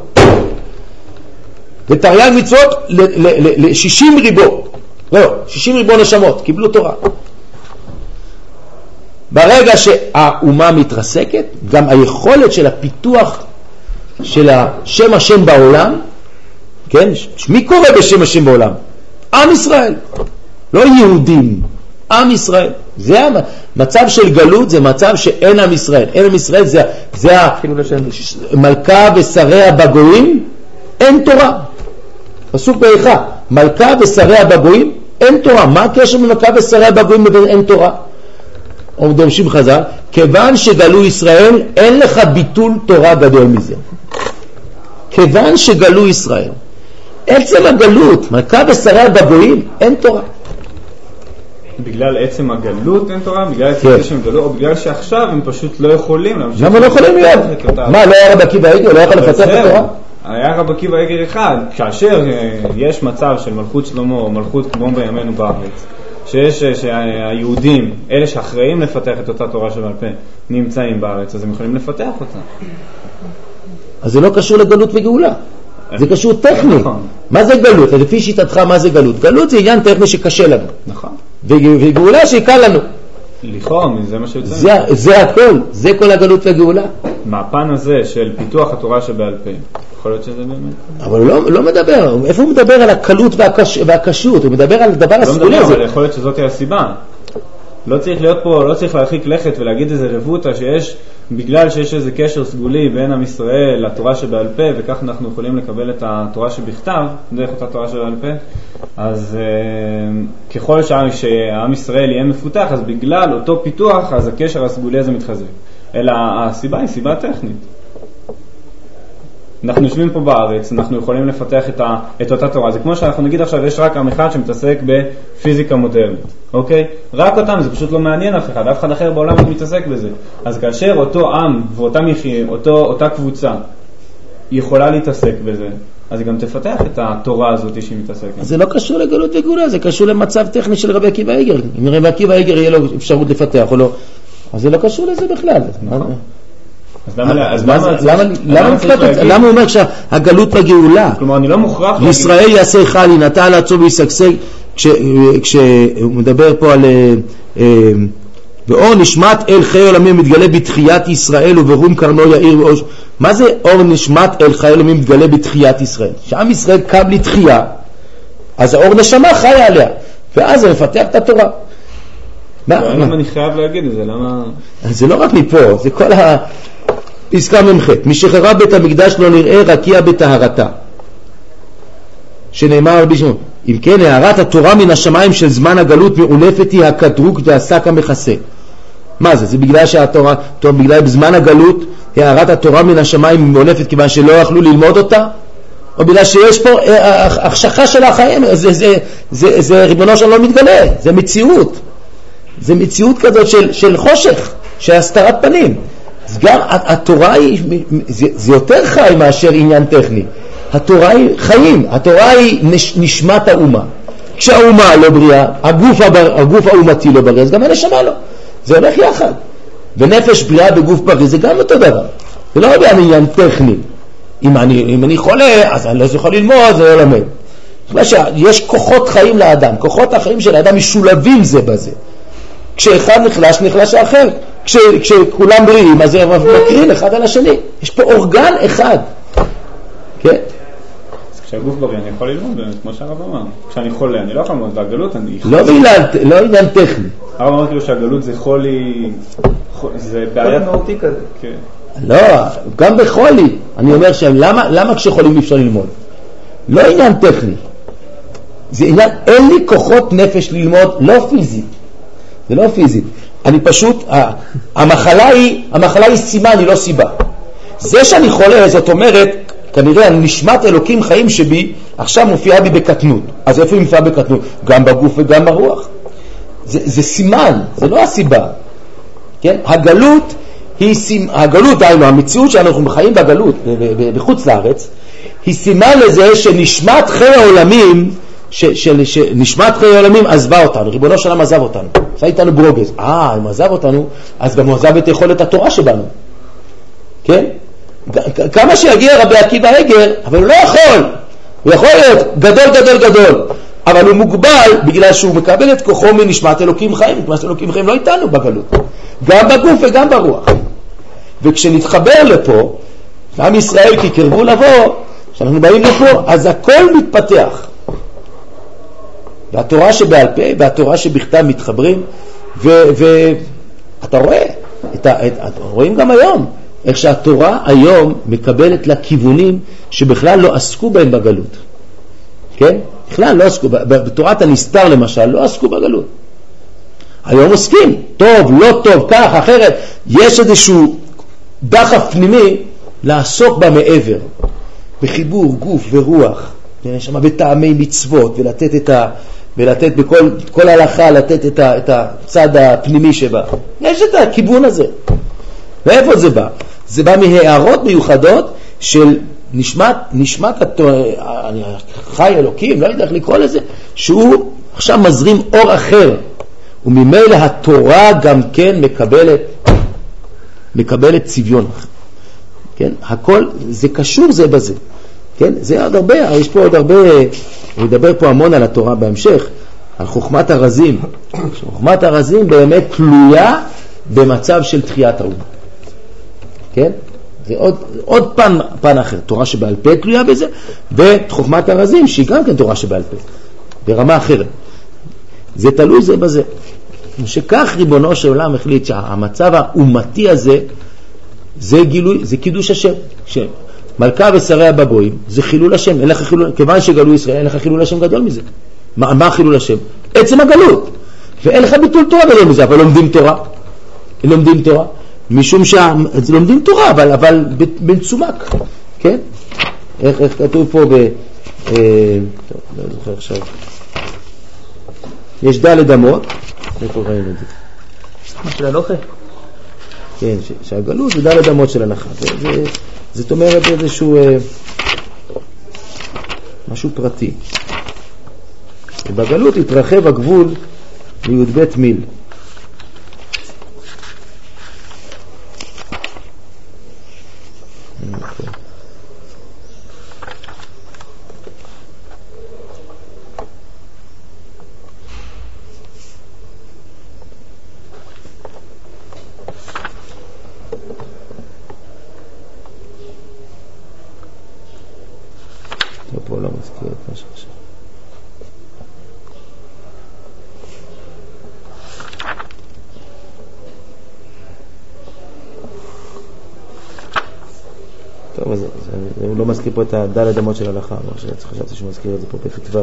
ותרי"ג מצוות ל-שישים ריבו, לא, שישים ריבו נשמות, קיבלו תורה. ברגע שהאומה מתרסקת, גם היכולת של הפיתוח של השם השם בעולם, כן? מי קורא בשם השם בעולם? עם ישראל, לא יהודים, עם ישראל. זה המצב של גלות, זה מצב שאין עם ישראל. אין עם ישראל, זה, זה מלכה ושריה בגויים, אין תורה. פסוק באיכה, מלכה ושריה בגויים, אין תורה. מה הקשר ממלכה ושריה בגויים לבין אין תורה? או דורשים חז"ל, כיוון שגלו ישראל, אין לך ביטול תורה גדול מזה. כיוון שגלו ישראל. עצם הגלות, מלכה ושריה בגויים, אין תורה. בגלל עצם הגלות אין תורה, בגלל עצם זה שהם גלו, או בגלל שעכשיו הם פשוט לא יכולים להמשיך. למה לא יכולים להיות? מה, לא היה רבי עקיבא איגר? לא יכול לפצח את התורה? היה רבי עקיבא איגר אחד, כאשר יש מצב של מלכות שלמה או מלכות כמו בימינו בארץ, שיש שהיהודים, אלה שאחראים לפתח את אותה תורה שבעל פה, נמצאים בארץ, אז הם יכולים לפתח אותה. אז זה לא קשור לגלות וגאולה. זה קשור טכני. מה זה גלות? לפי שיטתך מה זה גלות? גלות זה עניין טכני שקשה לנו. נכון. וגאולה שקל לנו. לכאורה, זה מה שיוצא. זה, זה הכל, זה כל הגלות והגאולה. מהפן הזה של פיתוח התורה שבעל פה, יכול להיות שזה באמת? אבל הוא לא, לא מדבר, איפה הוא מדבר על הקלות והקש, והקשות? הוא מדבר על דבר הסגולי הזה. לא מדבר, אבל יכול להיות שזאת היא הסיבה. לא צריך להיות פה, לא צריך להרחיק לכת ולהגיד איזה רבותא שיש, בגלל שיש איזה קשר סגולי בין עם ישראל לתורה שבעל פה, וכך אנחנו יכולים לקבל את התורה שבכתב, דרך אותה תורה שבעל פה, אז uh, ככל שהעם ישראל יהיה מפותח, אז בגלל אותו פיתוח, אז הקשר הסגולי הזה מתחזק. אלא הסיבה היא סיבה טכנית. אנחנו יושבים פה בארץ, אנחנו יכולים לפתח את, ה, את אותה תורה. זה כמו שאנחנו נגיד עכשיו, יש רק עם אחד שמתעסק בפיזיקה מודרנית, אוקיי? רק אותם, זה פשוט לא מעניין אף אחד, אף אחד אחר בעולם לא מתעסק בזה. אז כאשר אותו עם ואותם יחיים, אותו, אותה קבוצה, יכולה להתעסק בזה, אז היא גם תפתח את התורה הזאת שהיא מתעסקת. זה לא קשור לגלות וגאולה, זה קשור למצב טכני של רבי עקיבא איגר. אם רבי עקיבא איגר יהיה לו אפשרות לפתח או לא, אז זה לא קשור לזה בכלל. נכון. אז למה, אז למה, למה, למה, למה הוא אומר שהגלות והגאולה? כלומר, אני לא מוכרח... ישראל יעשה חל, ינטע על עצמו וישגשג, כשהוא מדבר פה על... ואור נשמת אל חיי עולמים מתגלה בתחיית ישראל וברום קרנו יאיר ואוש. מה זה אור נשמת אל חיי עולמים מתגלה בתחיית ישראל? שעם ישראל קם לתחייה, אז האור נשמה חיה עליה, ואז הוא מפתח את התורה. למה אני חייב להגיד את זה? למה... זה לא רק מפה, זה כל ה... פסקה ממחת. משחררה בית המקדש לא נראה רקיע בטהרתה. שנאמר על בישנו. אם כן, הערת התורה מן השמיים של זמן הגלות מעולפת היא הקדרוק והשק המכסה. מה זה? זה בגלל שהתורה, טוב, בגלל בזמן הגלות, הערת התורה מן השמיים מעולפת כיוון שלא יכלו ללמוד אותה? או בגלל שיש פה החשכה של החיים? זה, זה, זה, זה, זה ריבונו שלא מתגלה. זה מציאות. זה מציאות כזאת של, של חושך, של הסתרת פנים. אז גם התורה היא, זה, זה יותר חי מאשר עניין טכני. התורה היא חיים, התורה היא נש, נשמת האומה. כשהאומה לא בריאה, הגוף, הבר, הגוף האומתי לא בריא, אז גם הנשמה לא. זה הולך יחד. ונפש בריאה בגוף בריא זה גם אותו דבר. זה לא הרבה עניין טכני. אם אני, אם אני חולה, אז אני לא יכול ללמוד, זה לא למד. יש כוחות חיים לאדם, כוחות החיים של האדם משולבים זה בזה. כשאחד נחלש, נחלש האחר. כש, כשכולם בריאים, אז הם מקרין אחד על השני. יש פה אורגן אחד. כן? אז כשהגוף בריא, אני יכול ללמוד באמת, כמו שהרב אמר. כשאני חולה, אני לא יכול ללמוד, והגלות אני... לא בעניין, לא עניין טכני. הרב אמר כאילו שהגלות זה חולי... זה בעיית... מהותי כזה. כן. לא, גם בחולי. אני אומר שהם, למה, למה כשחולים אפשר ללמוד? לא עניין טכני. זה עניין, אין לי כוחות נפש ללמוד, לא פיזית. זה לא פיזית. אני פשוט, המחלה היא, המחלה היא סימן, היא לא סיבה. זה שאני חולה, זאת אומרת, כנראה נשמת אלוקים חיים שבי, עכשיו מופיעה בי בקטנות. אז איפה היא מופיעה בקטנות? גם בגוף וגם ברוח. זה, זה סימן, זה לא הסיבה. כן? הגלות היא סימן, הגלות, דיינו, המציאות שאנחנו חיים בגלות, בחוץ לארץ, היא סימן לזה שנשמת חיי העולמים, שנשמת חיי העולמים עזבה אותנו, ריבונו של עולם עזב אותנו, עשה איתנו ברוגז. אה, אם עזב אותנו, אז גם הוא עזב את יכולת התורה שבנו. כן? כמה שיגיע רבי עקיבא אגר, אבל הוא לא יכול. הוא יכול להיות גדול גדול גדול, אבל הוא מוגבל בגלל שהוא מקבל את כוחו מנשמת אלוקים חיים. נשמת אלוקים חיים לא איתנו בגלות, גם בגוף וגם ברוח. וכשנתחבר לפה, עם ישראל כי קרבו לבוא, כשאנחנו באים לפה, אז הכל מתפתח. והתורה שבעל פה והתורה שבכתב מתחברים, ואתה רואה, את ה, את, את, רואים גם היום, איך שהתורה היום מקבלת לה כיוונים שבכלל לא עסקו בהם בגלות. כן? בכלל לא עסקו, בתורת הנסתר למשל, לא עסקו בגלות. היום עוסקים, טוב, לא טוב, כך, אחרת, יש איזשהו דחף פנימי לעסוק בה מעבר, בחיבור גוף ורוח, שם בטעמי מצוות, ולתת את ה... ולתת בכל כל הלכה, לתת את, ה, את הצד הפנימי שבה. יש את הכיוון הזה. ואיפה זה בא? זה בא מהערות מיוחדות של נשמת, נשמת חי אלוקים, לא יודע איך לקרוא לזה, שהוא עכשיו מזרים אור אחר, וממילא התורה גם כן מקבלת, מקבלת צביון. כן? הכל, זה קשור זה בזה. כן? זה עוד הרבה, יש פה עוד הרבה, הוא ידבר פה המון על התורה בהמשך, על חוכמת הרזים. חוכמת הרזים באמת תלויה במצב של תחיית האומה. כן? זה עוד, עוד פן, פן אחר, תורה שבעל פה תלויה בזה, וחוכמת הרזים שהיא גם כן תורה שבעל פה, ברמה אחרת. זה תלוי זה בזה. שכך ריבונו של עולם החליט שהמצב האומתי הזה, זה גילוי, זה קידוש השם. שם. מלכה ושריה בגויים, זה חילול השם, אין לך חילול, כיוון שגלו ישראל, אין לך חילול השם גדול מזה. מה, מה חילול השם? עצם הגלות. ואין לך ביטול תורה גדול מזה, אבל לומדים תורה. לומדים תורה. משום שלומדים תורה, אבל, אבל במצומק. כן? איך, איך כתוב פה ב... אה, טוב, לא זוכר עכשיו. יש ד' אמות, איפה ראינו את זה? מה של הלוכה? כן, ש, שהגלות זה ד' אמות של הלכה. זה... זה זאת אומרת איזשהו אה, משהו פרטי. בגלות התרחב הגבול לי"ב מיל. פה לא מזכיר את מה שחשב. טוב, אז הוא לא מזכיר פה את הדלת אמות של הלכה, חשבתי שהוא מזכיר את זה פה בפתבר.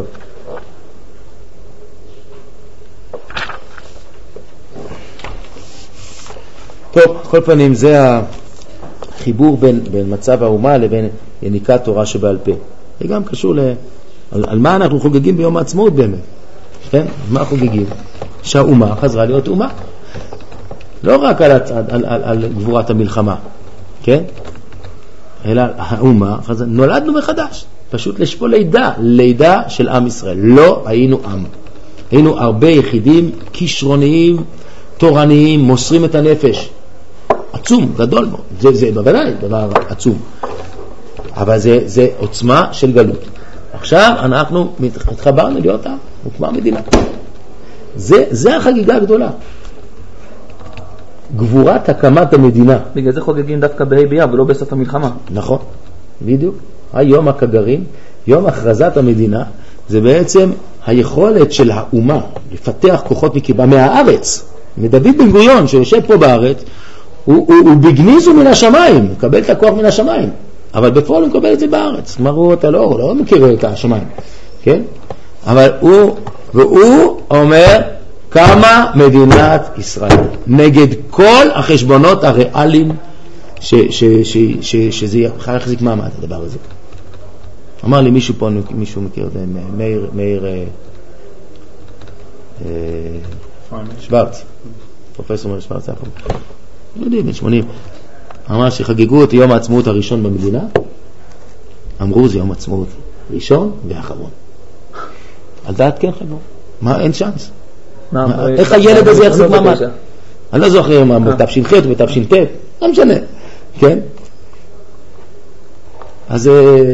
טוב, כל פנים זה החיבור בין, בין מצב האומה לבין יניקת תורה שבעל פה. זה גם קשור ל... על, על מה אנחנו חוגגים ביום העצמאות באמת. כן? מה חוגגים? שהאומה חזרה להיות אומה. לא רק על, על, על, על, על גבורת המלחמה. כן? אלא האומה, נולדנו מחדש. פשוט יש פה לידה. לידה של עם ישראל. לא היינו עם. היינו הרבה יחידים, כישרוניים, תורניים, מוסרים את הנפש. עצום, גדול מאוד. זה, זה בוודאי דבר עצום. אבל זה, זה עוצמה של גלות. עכשיו אנחנו התחברנו להיות עם, הוקמה מדינה. זה, זה החגיגה הגדולה. גבורת הקמת המדינה. בגלל זה חוגגים דווקא בה' באייר ולא בסוף המלחמה. נכון, בדיוק. היום הכגרים, יום הכרזת המדינה, זה בעצם היכולת של האומה לפתח כוחות מקיבה מהארץ. מדוד בן גוריון שיושב פה בארץ, הוא, הוא, הוא בגניז מן השמיים, מקבל את הכוח מן השמיים, אבל בפועל הוא מקבל את זה בארץ. כלומר, אתה לא, הוא לא מכיר את השמיים, כן? אבל הוא, והוא אומר, קמה מדינת ישראל, נגד כל החשבונות הריאליים ש, ש, ש, ש, שזה יחזיק מעמד, הדבר הזה. אמר לי מישהו פה, מישהו מכיר את זה, מאיר, מאיר אה, אה, שוורץ, פרופסור מאיר שוורץ, לא יודעים, בן שמונים, אמר שחגגו את יום העצמאות הראשון במדינה, אמרו זה יום העצמאות ראשון ואחרון. על דעת כן חגגו, מה, אין צ'אנס. איך הילד הזה יחזיק מעמד? אני לא זוכר מה, בתש"ח או בתש"ט, לא משנה, כן? אז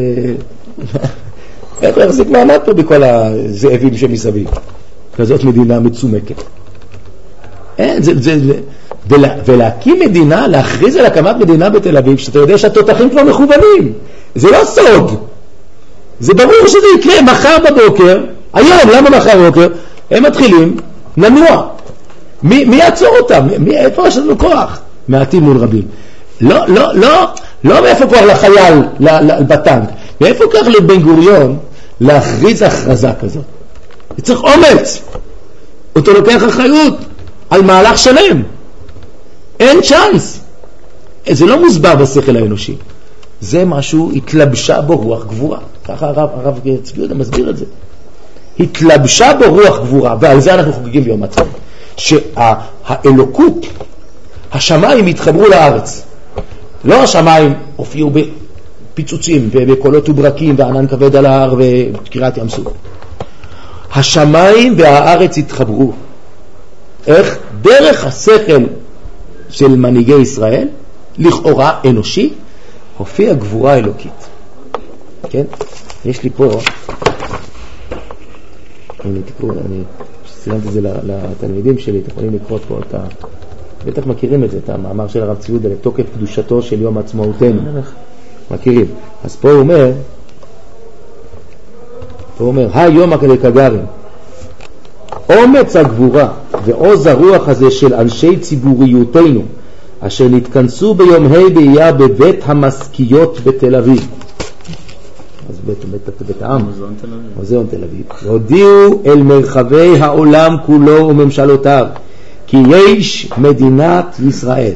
איך הוא יחזיק מעמד פה בכל הזאבים שמסביב? כזאת מדינה מצומקת. אין, זה, זה, זה, ולהקים מדינה, להכריז על הקמת מדינה בתל אביב, שאתה יודע שהתותחים כבר מכוונים. זה לא סוד. זה ברור שזה יקרה מחר בבוקר, היום, למה מחר בבוקר? הם מתחילים לנוע. מי, מי יעצור אותם? מי, איפה יש לנו כוח? מעטים מול רבים. לא, לא, לא, לא מאיפה כוח לחייל, בטנק. מאיפה כוח לבן גוריון להכריז הכרזה כזאת? צריך אומץ. אותו לוקח אחריות על מהלך שלם. אין צ'אנס. זה לא מוסבר בשכל האנושי. זה משהו, התלבשה בו רוח גבורה. ככה הרב, הרב צבי יהודה מסביר את זה. התלבשה בו רוח גבורה, ועל זה אנחנו חוגגים ביום העצמאות. שהאלוקות, השמיים התחברו לארץ. לא השמיים הופיעו בפיצוצים ובקולות וברקים וענן כבד על ההר וקריאת ים סוף. השמיים והארץ התחברו. איך? דרך השכל של מנהיגי ישראל, לכאורה אנושי, הופיעה גבורה אלוקית. כן? יש לי פה, אני תקראו, אני סיימתי את זה לתלמידים שלי, אתם יכולים לקרוא פה את ה... בטח מכירים את זה, את המאמר של הרב צבי יהודה לתוקף קדושתו של יום עצמאותנו. מכירים. אז פה הוא אומר, פה הוא אומר, היום הכגרים, אומץ הגבורה ועוז הרוח הזה של אנשי ציבוריותנו, אשר נתכנסו ביום ה' באייר בבית המשכיות בתל אביב. אז בית, בית, בית העם, מוזיאון תל אביב. מוזיאון תל אביב. והודיעו אל מרחבי העולם כולו וממשלותיו, כי יש מדינת ישראל.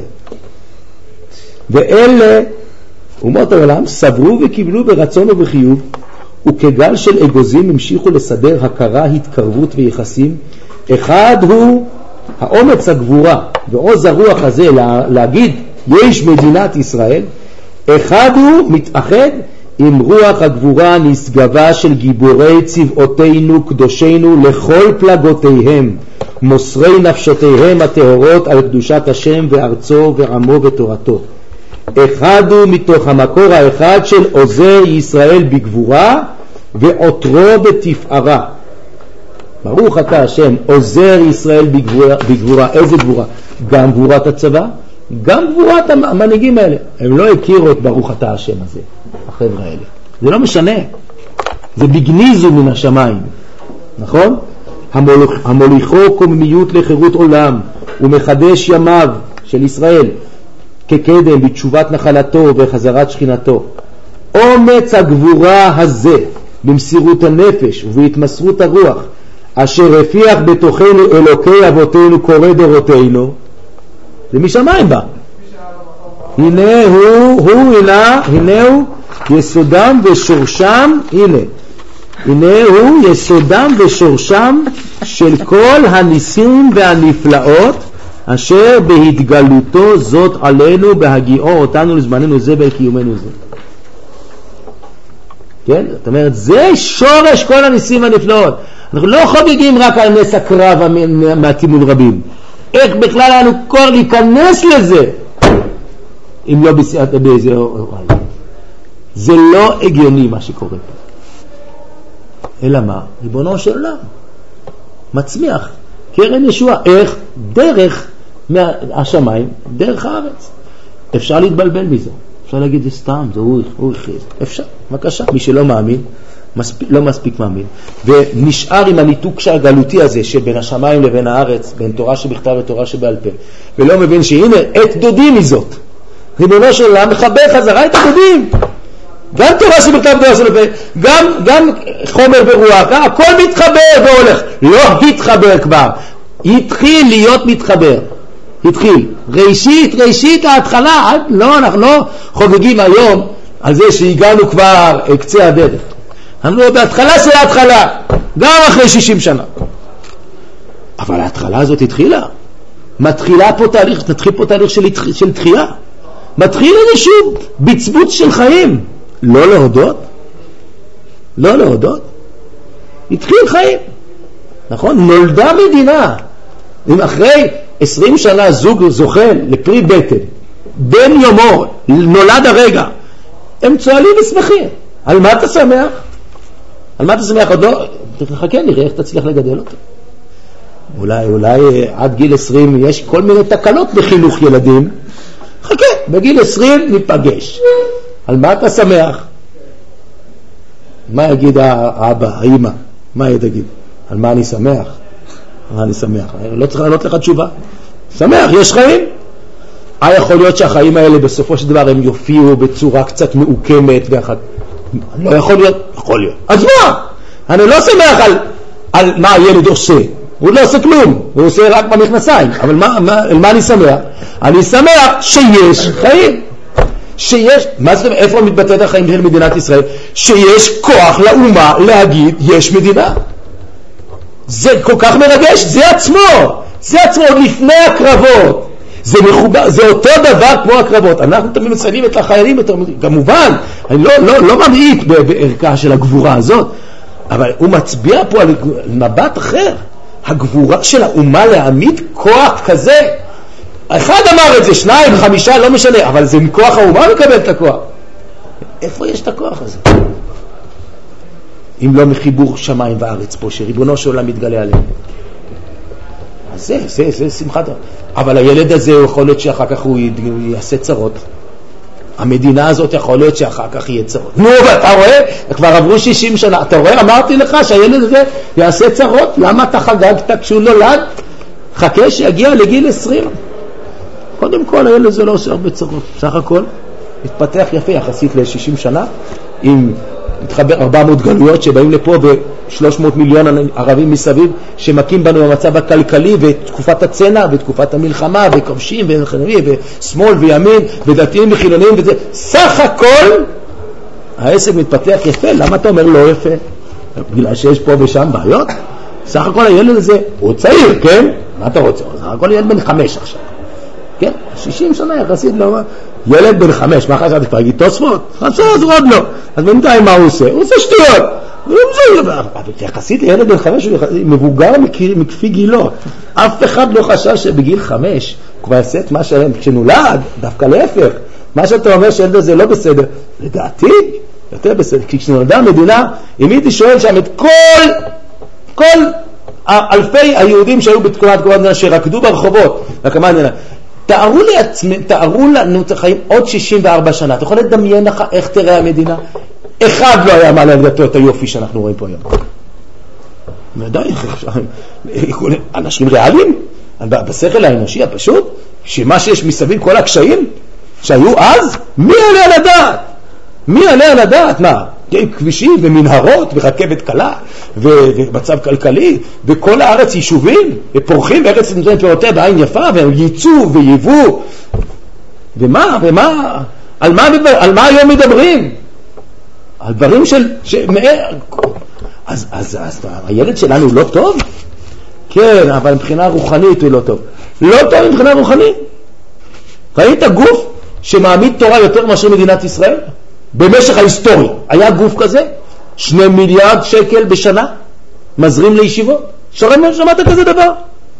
ואלה אומות העולם סברו וקיבלו ברצון ובחיוב, וכגל של אגוזים המשיכו לסדר הכרה, התקרבות ויחסים. אחד הוא האומץ הגבורה ועוז הרוח הזה לה, להגיד יש מדינת ישראל. אחד הוא מתאחד עם רוח הגבורה הנשגבה של גיבורי צבאותינו קדושינו לכל פלגותיהם, מוסרי נפשותיהם הטהורות על קדושת השם וארצו ועמו ותורתו. אחד הוא מתוך המקור האחד של עוזר ישראל בגבורה ועותרו בתפארה. ברוך אתה השם, עוזר ישראל בגבורה, בגבורה. איזה גבורה? גם גבורת הצבא, גם גבורת המנהיגים האלה. הם לא הכירו את ברוך אתה השם הזה, החבר'ה האלה. זה לא משנה. זה בגניזו מן השמיים. נכון? המוליכ, המוליכו קוממיות לחירות עולם ומחדש ימיו של ישראל כקדם בתשובת נחלתו וחזרת שכינתו. אומץ הגבורה הזה במסירות הנפש ובהתמסרות הרוח אשר הפיח בתוכנו אלוקי אבותינו קורא דורותינו, זה משמיים בא. הנה הוא, הוא הנה, הנה הוא יסודם ושורשם, הנה הנה הוא יסודם ושורשם של כל הניסים והנפלאות אשר בהתגלותו זאת עלינו בהגיעו אותנו לזמננו זה ולקיומנו זה. כן? זאת אומרת, זה שורש כל הניסים והנפלאות. אנחנו לא חוגגים רק על נס הקרב מעטים מול רבים. איך בכלל היה לנו כוח להיכנס לזה? אם לא בסייעת באיזה אוהל. זה לא הגיוני מה שקורה פה. אלא מה? ריבונו של עולם מצמיח קרן ישועה. איך? דרך מהשמיים דרך הארץ. אפשר להתבלבל מזה. אפשר להגיד זה סתם, זה הוא, הוא הכריז. אפשר, בבקשה. מי שלא מאמין, מספיק, לא מספיק מאמין. ונשאר עם הניתוק הגלותי הזה שבין השמיים לבין הארץ, בין תורה שבכתב ותורה שבעל פה. ולא מבין שהנה, את דודים מזאת. ריבונו של עולם מחבר חזרה את הדודים. גם תורה שבכתב ותורה שבעל פה, גם, גם חומר ורוח, הכל מתחבר והולך. לא התחבר כבר. התחיל להיות מתחבר. התחיל. ראשית, ראשית ההתחלה. לא, אנחנו לא חוגגים היום על זה שהגענו כבר קצה הדרך. אנחנו בהתחלה של ההתחלה, גם אחרי שישים שנה. אבל ההתחלה הזאת התחילה. מתחילה פה תהליך, מתחיל פה תהליך של, של תחייה. מתחיל איזשהו בצבוץ של חיים. לא להודות? לא להודות? התחיל חיים. נכון? נולדה מדינה. אם אחרי עשרים שנה זוג זוכה לפרי בטן, בן יומו, נולד הרגע, הם צועלים ושמחים. על מה אתה שמח? על מה אתה שמח? עוד לא, תחכה, נראה איך תצליח לגדל אותו. אולי, אולי עד גיל עשרים יש כל מיני תקלות בחינוך ילדים. חכה, בגיל עשרים ניפגש. על מה אתה שמח? מה יגיד האבא, האמא? מה יגיד? על מה אני שמח? מה אני שמח? לא צריך לענות לך תשובה. שמח, יש חיים. אה, יכול להיות שהחיים האלה בסופו של דבר הם יופיעו בצורה קצת מעוקמת ואחת. לא יכול להיות, יכול להיות. אז מה? אני לא שמח על, על מה הילד עושה. הוא לא עושה כלום, הוא עושה רק במכנסיים. אבל מה, מה, על מה אני שמח? אני שמח שיש חיים. שיש, מה זה, איפה מתבטאת החיים של מדינת ישראל? שיש כוח לאומה להגיד יש מדינה. זה כל כך מרגש, זה עצמו. זה עצמו עוד לפני הקרבות. זה מחובר, זה אותו דבר כמו הקרבות. אנחנו תמיד מציינים את החיילים, כמובן, אני לא, לא, לא ממעיט בערכה של הגבורה הזאת, אבל הוא מצביע פה על מבט אחר. הגבורה של האומה להעמיד כוח כזה. אחד אמר את זה, שניים, חמישה, לא משנה, אבל זה מכוח האומה מקבל את הכוח. איפה יש את הכוח הזה? אם לא מחיבור שמיים וארץ פה, שריבונו של עולם מתגלה עליהם. אז זה, זה, זה שמחת. אבל הילד הזה יכול להיות שאחר כך הוא יעשה צרות. המדינה הזאת יכול להיות שאחר כך יהיה צרות. נו, אתה רואה? כבר עברו שישים שנה. אתה רואה? אמרתי לך שהילד הזה יעשה צרות. למה אתה חגגת כשהוא נולד? חכה שיגיע לגיל עשרים. קודם כל, הילד הזה לא עושה הרבה צרות. סך הכל, התפתח יפה יחסית ל-שישים שנה, עם מתחבר ארבע מאות גלויות שבאים לפה ו-שלוש מאות מיליון ערבים מסביב שמקים בנו במצב הכלכלי ותקופת הצנע ותקופת המלחמה וכובשים וחנבים ושמאל וימין ודתיים וחילונים וזה. סך הכל העסק מתפתח יפה. למה אתה אומר לא יפה? בגלל שיש פה ושם בעיות? סך הכל הילד הזה הוא צעיר, כן? מה אתה רוצה? סך הכל ילד בן חמש עכשיו, כן? שישים שנה יחסית לא... ילד בן חמש, מה חשבתי? כבר יגיד תוספות? חצה, אז עוד לא. אז בינתיים מה הוא עושה? הוא עושה שטויות. אבל יחסית לילד בן חמש הוא מבוגר מכפי גילו. אף אחד לא חשב שבגיל חמש הוא כבר יעשה את מה שלהם. כשנולד, דווקא להפך. מה שאתה אומר שילד הזה לא בסדר, לדעתי יותר בסדר. כי כשנולדה המדינה, אם הייתי שואל שם את כל, כל אלפי היהודים שהיו בתקומת קורונה שרקדו ברחובות, וכמה נראה, תארו לעצמם, תארו לנו את החיים עוד שישים וארבע שנה. אתה יכול לדמיין לך איך תראה המדינה? אחד לא היה מעלה לדעתו את היופי שאנחנו רואים פה היום. ועדיין, אנשים ריאליים, בשכל האנושי הפשוט, שמה שיש מסביב כל הקשיים שהיו אז, מי עליה לדעת? מי עליה לדעת? מה? כבישים ומנהרות ורכבת קלה ומצב כלכלי וכל הארץ יישובים ופורחים וארץ נותנת פירותיה בעין יפה והם ייצוא ויבוא ומה ומה על מה, על מה היום מדברים? על דברים של, של אז, אז, אז הילד שלנו לא טוב? כן, אבל מבחינה רוחנית הוא לא טוב. לא טוב מבחינה רוחנית. ראית גוף שמעמיד תורה יותר מאשר מדינת ישראל? במשך ההיסטוריה היה גוף כזה, שני מיליארד שקל בשנה מזרים לישיבות. שרם, שמעת כזה דבר?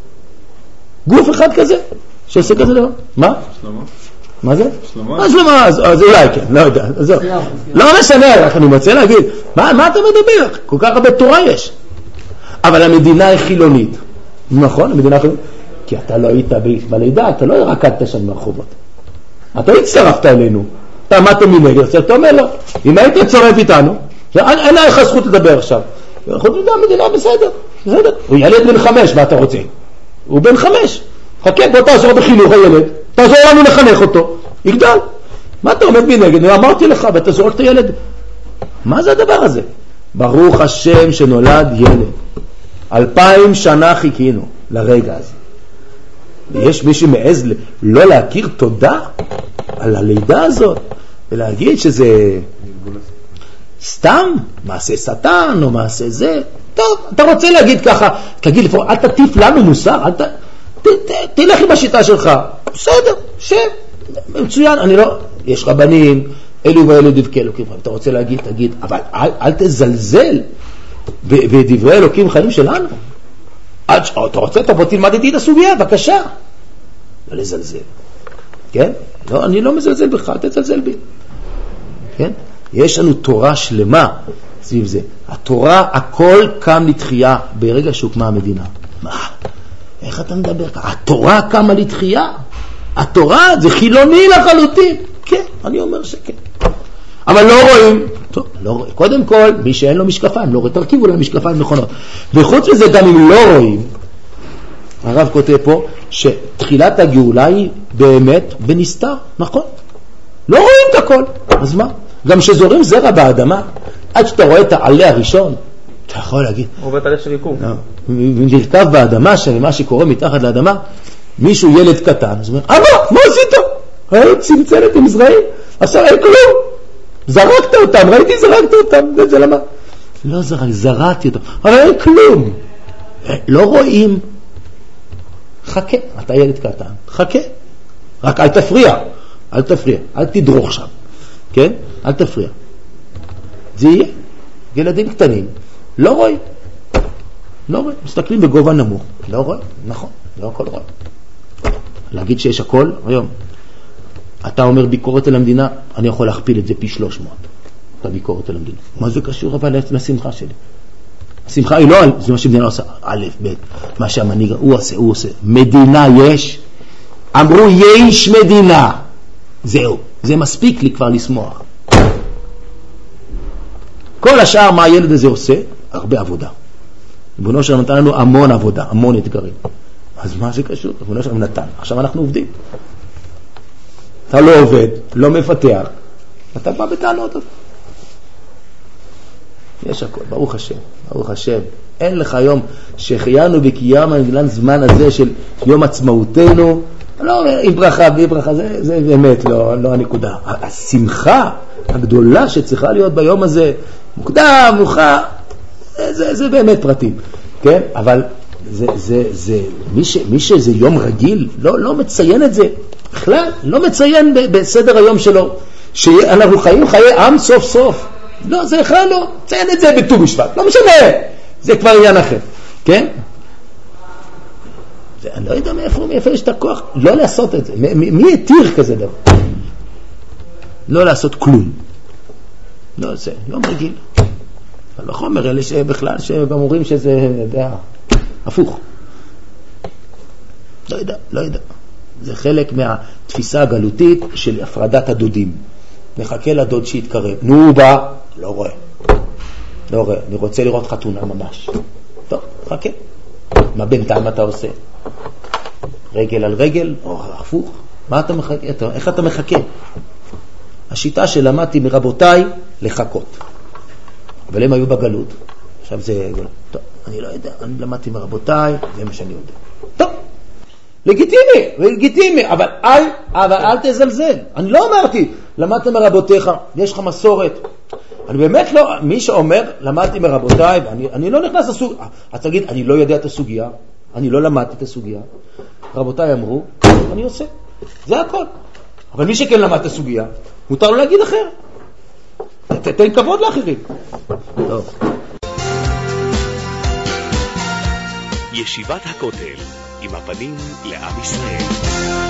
גוף אחד כזה שעושה כזה דבר. מה? שלמה. מה זה? שלמה. מה שלמה? אז, אז אולי כן, לא יודע. אז לא משנה, אני רוצה להגיד, מה, מה אתה מדבר? כל כך הרבה תורה יש. אבל המדינה היא חילונית. נכון, המדינה חילונית. כי אתה לא היית בלידה, אתה לא רקדת שם מהרחובות. אתה הצטרפת אלינו. אתה עמדת מנגד, עכשיו אתה אומר לו, אם היית צורף איתנו, אין לך זכות לדבר עכשיו. זכות לדבר מדינה בסדר, בסדר. הוא ילד בן חמש, מה אתה רוצה? הוא בן חמש. חכה, בוא תעזור בחינוך הילד, תעזור לנו לחנך אותו, יגדל. מה אתה עומד מנגד? אמרתי לך, ואתה זורק את הילד. מה זה הדבר הזה? ברוך השם שנולד ילד. אלפיים שנה חיכינו לרגע הזה. ויש מי שמעז לא להכיר תודה על הלידה הזאת, ולהגיד שזה סתם, מעשה שטן או מעשה זה. טוב, אתה רוצה להגיד ככה, תגיד לפעמים, אל תטיף לנו מוסר, אל ת... ת, ת, תלך עם השיטה שלך. בסדר, שם, מצוין, אני לא... יש רבנים, אלו ואלו דבקי אלוקים. אתה רוצה להגיד, תגיד, אבל אל, אל תזלזל בדברי אלוקים חיים שלנו. עד ש... אתה רוצה, אתה בוא תלמד איתי את הסוגיה, בבקשה. לא לזלזל. כן? לא, אני לא מזלזל בך, אל תזלזל בי. כן? יש לנו תורה שלמה סביב זה. התורה, הכל קם לתחייה ברגע שהוקמה המדינה. מה? איך אתה מדבר? התורה קמה לתחייה. התורה זה חילוני לחלוטין. כן, אני אומר שכן. אבל לא רואים. טוב, לא רואים. קודם כל, מי שאין לו משקפיים, לא רואה, תרכיבו להם משקפיים נכונות. וחוץ מזה, גם אם לא רואים, הרב כותב פה, שתחילת הגאולה היא באמת בנסתר, נכון? לא רואים את הכל. אז מה? גם שזורים זרע באדמה, עד שאתה רואה את העלה הראשון, אתה יכול להגיד. הוא בית עלה של יקום. נרכב באדמה, שמה שקורה מתחת לאדמה, מישהו ילד קטן, אז אומר, אבא, מה עשית? ראית צמצלת עם זרעים? עכשיו אין כלום. זרקת אותם, ראיתי זרקת אותם. זה, זה למה? לא זרק, זרעתי אותם. אבל אין כלום. לא רואים. חכה, אתה ילד קטן, חכה. רק אל תפריע, אל תפריע, אל תדרוך שם. כן? אל תפריע. זה יהיה. ילדים קטנים, לא רואים. לא רואים. מסתכלים בגובה נמוך. לא רואים. נכון, לא הכל רואים. להגיד שיש הכל, היום. אתה אומר ביקורת על המדינה, אני יכול להכפיל את זה פי שלוש מאות. אתה ביקורת על המדינה. מה זה קשור אבל לשמחה שלי? השמחה היא לא, זה מה שמדינה עושה, א', ב', מה שהמנהיג, הוא עושה, הוא עושה. מדינה יש, אמרו יש מדינה. זהו, זה מספיק לי כבר לשמוח. כל השאר מה הילד הזה עושה? הרבה עבודה. ריבונו שלנו נתן לנו המון עבודה, המון אתגרים. אז מה זה קשור? ריבונו שלנו נתן. עכשיו אנחנו עובדים. אתה לא עובד, לא מפתח, אתה בא בטענות. יש הכל, ברוך השם, ברוך השם. אין לך היום שחיינו בקיימה בגלל זמן הזה של יום עצמאותנו, לא אומר עם ברכה בלי ברכה, זה, זה באמת לא, לא הנקודה. השמחה הגדולה שצריכה להיות ביום הזה, מוקדם, מאוחר, זה, זה באמת פרטים, כן? אבל זה, זה, זה, מי, ש, מי שזה יום רגיל, לא, לא מציין את זה. בכלל, לא מציין בסדר היום שלו, שאנחנו חיים חיי עם סוף סוף. לא, זה בכלל לא. מציין את זה בט"ו בשבט. לא משנה. זה כבר עניין אחר. כן? זה, אני לא יודע מאיפה, מאיפה יש את הכוח. לא לעשות את זה. מי, מי יתיר כזה דבר? לא לעשות כלום. לא, זה יום רגיל. אבל בחומר, אלה שבכלל, שגם אומרים שזה, יודע, הפוך. לא יודע, לא יודע. זה חלק מהתפיסה הגלותית של הפרדת הדודים. נחכה לדוד שיתקרב. נו, הוא בא, לא רואה. לא רואה. אני רוצה לראות חתונה ממש. טוב, חכה. מה בינתיים אתה עושה? רגל על רגל? או הפוך. מה אתה מחכה? איך אתה מחכה? השיטה שלמדתי מרבותיי לחכות. אבל הם היו בגלות. עכשיו זה... טוב, אני לא יודע. אני למדתי מרבותיי, זה מה שאני יודע. טוב. לגיטימי, לגיטימי, אבל אל, אבל אל תזלזל. אני לא אמרתי, למדתי מרבותיך, יש לך מסורת. אני באמת לא, מי שאומר, למדתי מרבותיי, ואני, אני לא נכנס לסוג, אז תגיד, אני לא יודע את הסוגיה, אני לא למדתי את הסוגיה. רבותיי אמרו, אני עושה. זה הכל. אבל מי שכן למד את הסוגיה, מותר לו להגיד אחר. תתן כבוד לאחרים. טוב. ישיבת הכותל, עם הפנים לעם ישראל.